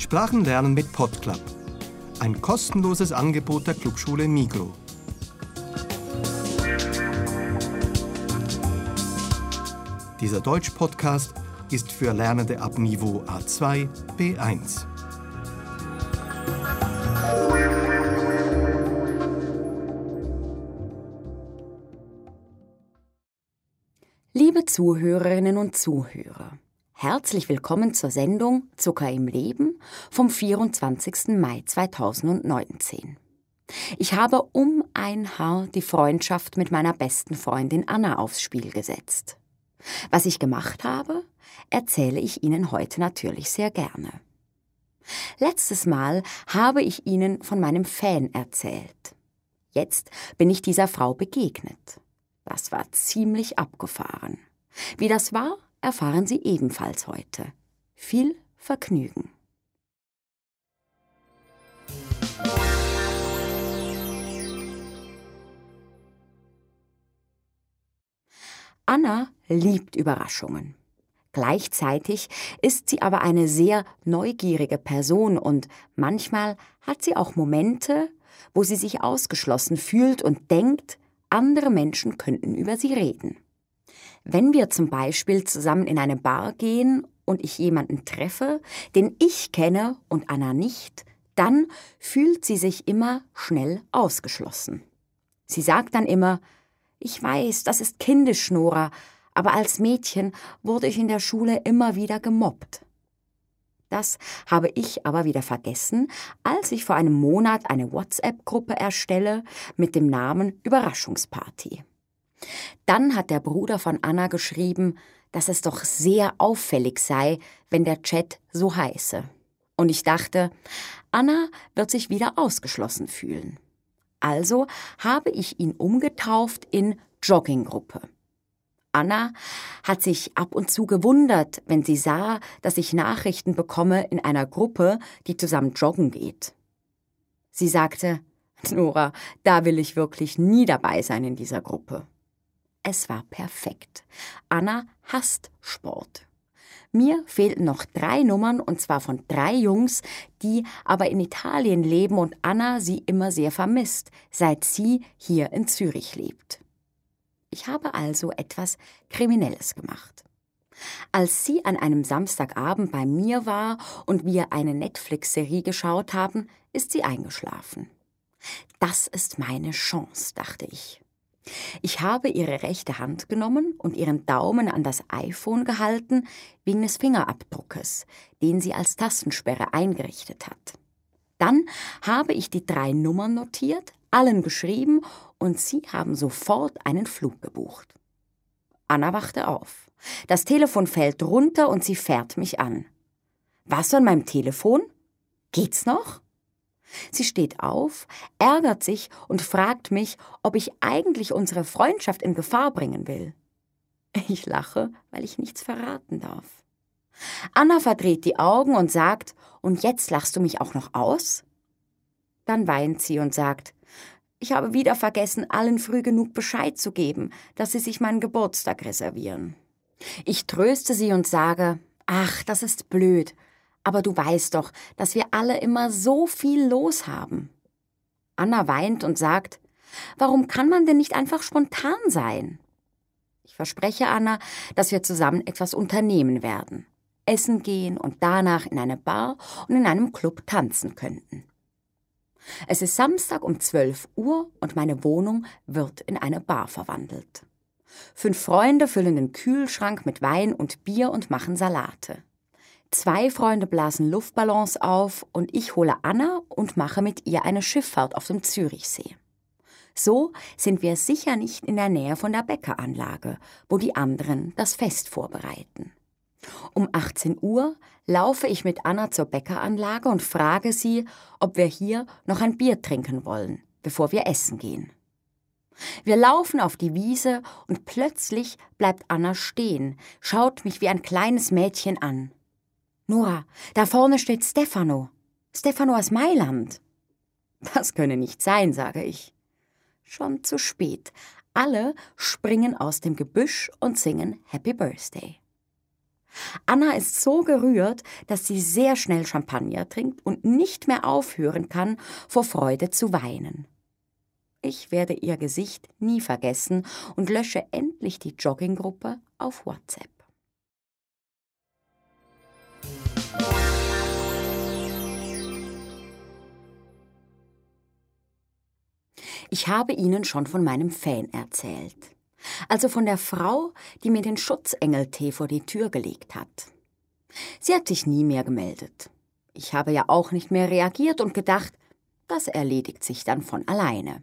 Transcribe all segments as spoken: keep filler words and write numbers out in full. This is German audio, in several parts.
Sprachenlernen mit PodClub. Ein kostenloses Angebot der Clubschule Migros. Dieser Deutsch-Podcast ist für Lernende ab Niveau A zwei, B eins. Liebe Zuhörerinnen und Zuhörer, herzlich willkommen zur Sendung Zucker im Leben vom vierundzwanzigsten Mai zweitausendneunzehn. Ich habe um ein Haar die Freundschaft mit meiner besten Freundin Anna aufs Spiel gesetzt. Was ich gemacht habe, erzähle ich Ihnen heute natürlich sehr gerne. Letztes Mal habe ich Ihnen von meinem Fan erzählt. Jetzt bin ich dieser Frau begegnet. Das war ziemlich abgefahren. Wie das war, erfahren Sie ebenfalls heute. Viel Vergnügen. Anna liebt Überraschungen. Gleichzeitig ist sie aber eine sehr neugierige Person und manchmal hat sie auch Momente, wo sie sich ausgeschlossen fühlt und denkt, andere Menschen könnten über sie reden. Wenn wir zum Beispiel zusammen in eine Bar gehen und ich jemanden treffe, den ich kenne und Anna nicht, dann fühlt sie sich immer schnell ausgeschlossen. Sie sagt dann immer, ich weiß, das ist kindisch, Nora, aber als Mädchen wurde ich in der Schule immer wieder gemobbt. Das habe ich aber wieder vergessen, als ich vor einem Monat eine WhatsApp-Gruppe erstelle mit dem Namen Überraschungsparty. Dann hat der Bruder von Anna geschrieben, dass es doch sehr auffällig sei, wenn der Chat so heiße. Und ich dachte, Anna wird sich wieder ausgeschlossen fühlen. Also habe ich ihn umgetauft in Jogginggruppe. Anna hat sich ab und zu gewundert, wenn sie sah, dass ich Nachrichten bekomme in einer Gruppe, die zusammen joggen geht. Sie sagte, Nora, da will ich wirklich nie dabei sein in dieser Gruppe. Es war perfekt. Anna hasst Sport. Mir fehlten noch drei Nummern, und zwar von drei Jungs, die aber in Italien leben und Anna sie immer sehr vermisst, seit sie hier in Zürich lebt. Ich habe also etwas Kriminelles gemacht. Als sie an einem Samstagabend bei mir war und wir eine Netflix-Serie geschaut haben, ist sie eingeschlafen. Das ist meine Chance, dachte ich. Ich habe ihre rechte Hand genommen und ihren Daumen an das iPhone gehalten, wegen des Fingerabdruckes, den sie als Tastensperre eingerichtet hat. Dann habe ich die drei Nummern notiert, allen geschrieben und sie haben sofort einen Flug gebucht. Anna wachte auf. Das Telefon fällt runter und sie fährt mich an. Was an meinem Telefon? Geht's noch? Sie steht auf, ärgert sich und fragt mich, ob ich eigentlich unsere Freundschaft in Gefahr bringen will. Ich lache, weil ich nichts verraten darf. Anna verdreht die Augen und sagt, und jetzt lachst du mich auch noch aus? Dann weint sie und sagt, ich habe wieder vergessen, allen früh genug Bescheid zu geben, dass sie sich meinen Geburtstag reservieren. Ich tröste sie und sage, ach, das ist blöd. Aber du weißt doch, dass wir alle immer so viel los haben. Anna weint und sagt, warum kann man denn nicht einfach spontan sein? Ich verspreche Anna, dass wir zusammen etwas unternehmen werden. Essen gehen und danach in eine Bar und in einem Club tanzen könnten. Es ist Samstag um zwölf Uhr und meine Wohnung wird in eine Bar verwandelt. Fünf Freunde füllen den Kühlschrank mit Wein und Bier und machen Salate. Zwei Freunde blasen Luftballons auf und ich hole Anna und mache mit ihr eine Schifffahrt auf dem Zürichsee. So sind wir sicher nicht in der Nähe von der Bäckeranlage, wo die anderen das Fest vorbereiten. Um achtzehn Uhr laufe ich mit Anna zur Bäckeranlage und frage sie, ob wir hier noch ein Bier trinken wollen, bevor wir essen gehen. Wir laufen auf die Wiese und plötzlich bleibt Anna stehen, schaut mich wie ein kleines Mädchen an. Nora, da vorne steht Stefano. Stefano aus Mailand. Das könne nicht sein, sage ich. Schon zu spät. Alle springen aus dem Gebüsch und singen Happy Birthday. Anna ist so gerührt, dass sie sehr schnell Champagner trinkt und nicht mehr aufhören kann, vor Freude zu weinen. Ich werde ihr Gesicht nie vergessen und lösche endlich die Jogginggruppe auf WhatsApp. Ich habe Ihnen schon von meinem Fan erzählt. Also von der Frau, die mir den Schutzengeltee vor die Tür gelegt hat. Sie hat sich nie mehr gemeldet. Ich habe ja auch nicht mehr reagiert und gedacht, das erledigt sich dann von alleine.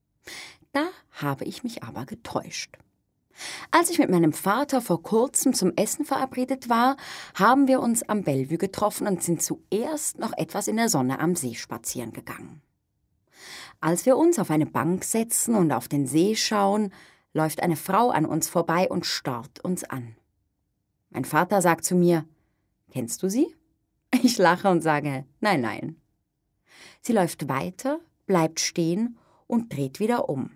Da habe ich mich aber getäuscht. Als ich mit meinem Vater vor kurzem zum Essen verabredet war, haben wir uns am Bellevue getroffen und sind zuerst noch etwas in der Sonne am See spazieren gegangen. Als wir uns auf eine Bank setzen und auf den See schauen, läuft eine Frau an uns vorbei und starrt uns an. Mein Vater sagt zu mir, »Kennst du sie?« Ich lache und sage, »Nein, nein.« Sie läuft weiter, bleibt stehen und dreht wieder um.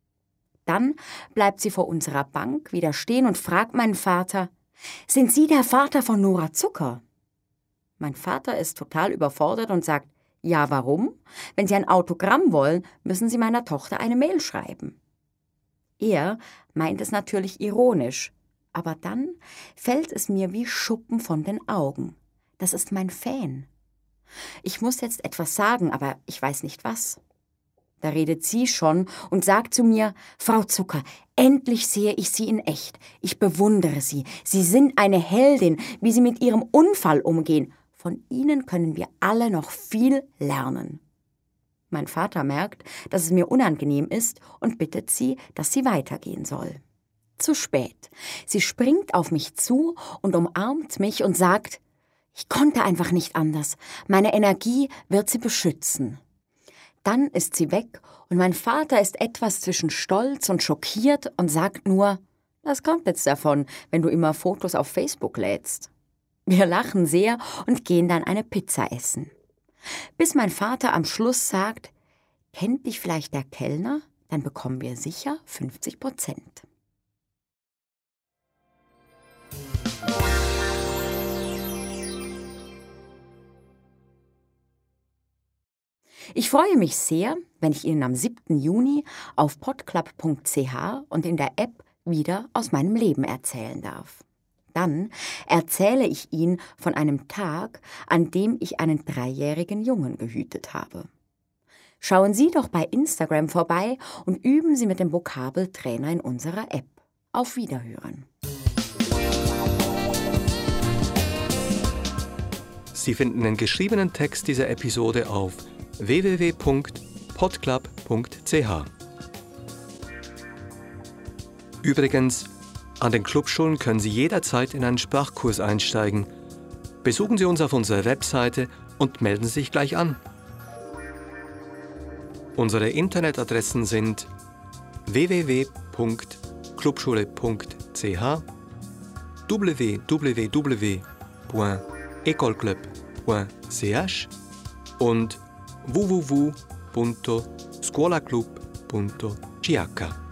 Dann bleibt sie vor unserer Bank wieder stehen und fragt meinen Vater, »Sind Sie der Vater von Nora Zucker?« Mein Vater ist total überfordert und sagt, »Ja, warum? Wenn Sie ein Autogramm wollen, müssen Sie meiner Tochter eine Mail schreiben.« Er meint es natürlich ironisch, aber dann fällt es mir wie Schuppen von den Augen. Das ist mein Fan. Ich muss jetzt etwas sagen, aber ich weiß nicht was. Da redet sie schon und sagt zu mir, »Frau Zucker, endlich sehe ich Sie in echt. Ich bewundere Sie. Sie sind eine Heldin, wie Sie mit Ihrem Unfall umgehen. Von Ihnen können wir alle noch viel lernen.« Mein Vater merkt, dass es mir unangenehm ist und bittet sie, dass sie weitergehen soll. Zu spät. Sie springt auf mich zu und umarmt mich und sagt, »Ich konnte einfach nicht anders. Meine Energie wird sie beschützen.« Dann ist sie weg und mein Vater ist etwas zwischen stolz und schockiert und sagt nur, »Was kommt jetzt davon, wenn du immer Fotos auf Facebook lädst?« Wir lachen sehr und gehen dann eine Pizza essen. Bis mein Vater am Schluss sagt, »Kennt dich vielleicht der Kellner? Dann bekommen wir sicher fünfzig Prozent.« Ich freue mich sehr, wenn ich Ihnen am siebten Juni auf podclub punkt c h und in der App wieder aus meinem Leben erzählen darf. Dann erzähle ich Ihnen von einem Tag, an dem ich einen dreijährigen Jungen gehütet habe. Schauen Sie doch bei Instagram vorbei und üben Sie mit dem Vokabeltrainer in unserer App. Auf Wiederhören. Sie finden den geschriebenen Text dieser Episode auf w w w punkt podclub punkt c h. Übrigens, an den Clubschulen können Sie jederzeit in einen Sprachkurs einsteigen. Besuchen Sie uns auf unserer Webseite und melden Sie sich gleich an. Unsere Internetadressen sind w w w punkt clubschule punkt c h, w w w punkt ecolclub punkt c h und w w w punto scuolaclub punto c h.